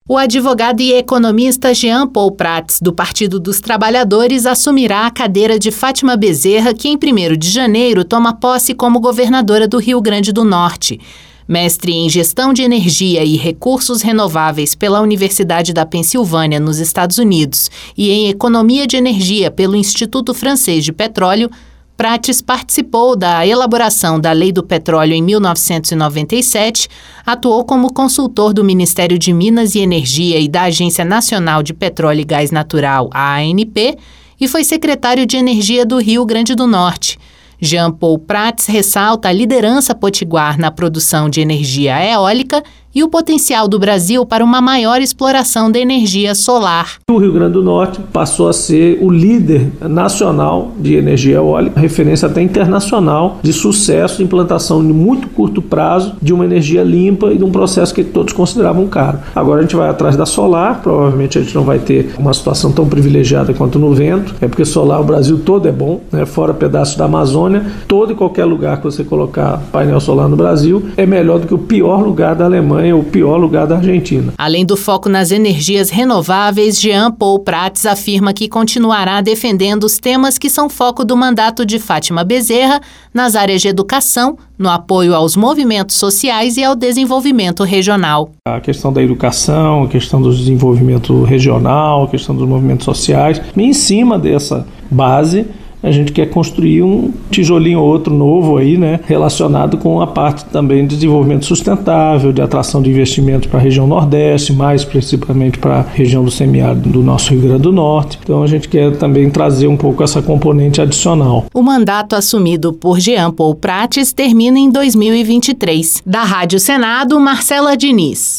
O advogado e economista Jean Paul Prats, do Partido dos Trabalhadores, assumirá a cadeira de Fátima Bezerra, que em 1º de janeiro toma posse como governadora do Rio Grande do Norte. Mestre em Gestão de Energia e Recursos Renováveis pela Universidade da Pensilvânia, nos Estados Unidos, e em Economia de Energia pelo Instituto Francês de Petróleo, Prats participou da elaboração da Lei do Petróleo em 1997, atuou como consultor do Ministério de Minas e Energia e da Agência Nacional de Petróleo e Gás Natural, a ANP, e foi secretário de Energia do Rio Grande do Norte. Jean Paul Prats ressalta a liderança potiguar na produção de energia eólica e o potencial do Brasil para uma maior exploração da energia solar. O Rio Grande do Norte passou a ser o líder nacional de energia eólica, referência até internacional de sucesso de implantação de muito curto prazo de uma energia limpa e de um processo que todos consideravam caro. Agora a gente vai atrás da solar, provavelmente a gente não vai ter uma situação tão privilegiada quanto no vento, porque solar o Brasil todo é bom, né? Fora pedaços da Amazônia, todo e qualquer lugar que você colocar painel solar no Brasil é melhor do que o pior lugar da Alemanha, o pior lugar da Argentina. Além do foco nas energias renováveis, Jean Paul Prats afirma que continuará defendendo os temas que são foco do mandato de Fátima Bezerra nas áreas de educação, no apoio aos movimentos sociais e ao desenvolvimento regional. A questão da educação, a questão do desenvolvimento regional, a questão dos movimentos sociais, e em cima dessa base a gente quer construir um tijolinho ou outro novo aí, né, relacionado com a parte também de desenvolvimento sustentável, de atração de investimentos para a região Nordeste, mais principalmente para a região do semiárido do nosso Rio Grande do Norte. Então a gente quer também trazer um pouco essa componente adicional. O mandato assumido por Jean Paul Prats termina em 2023. Da Rádio Senado, Marcela Diniz.